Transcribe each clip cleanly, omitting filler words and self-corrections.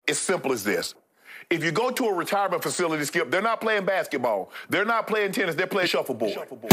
It's simple as this. If you go to a retirement facility, Skip, they're not playing basketball. They're not playing tennis. They're playing shuffleboard.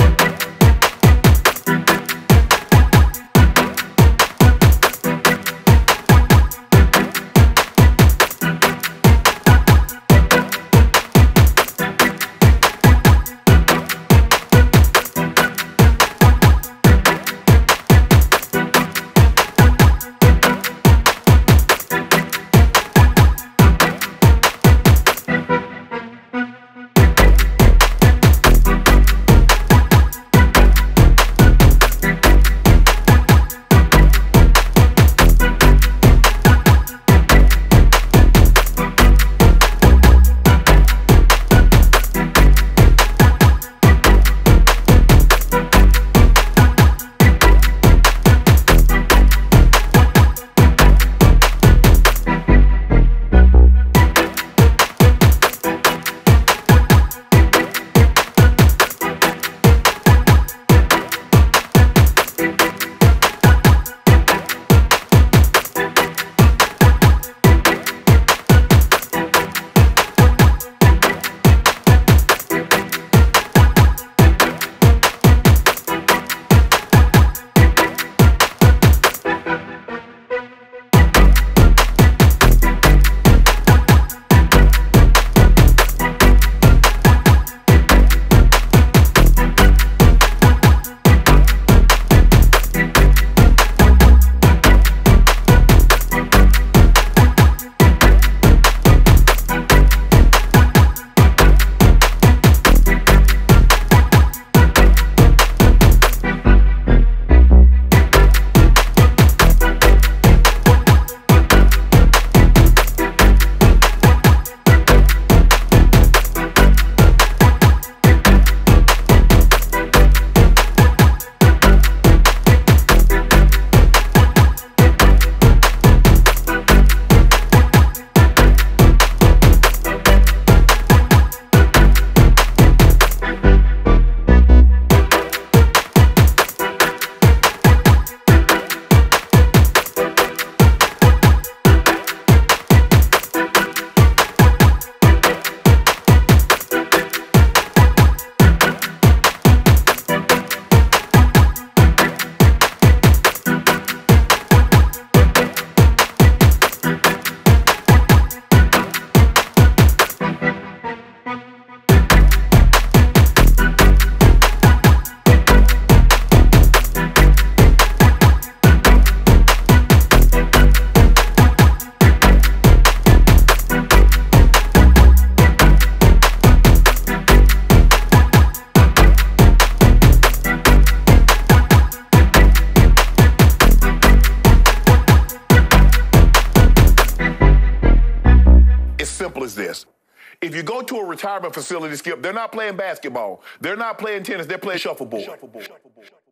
Simple as this. If you go to a retirement facility, Skip, they're not playing basketball. They're not playing tennis. They're playing shuffleboard.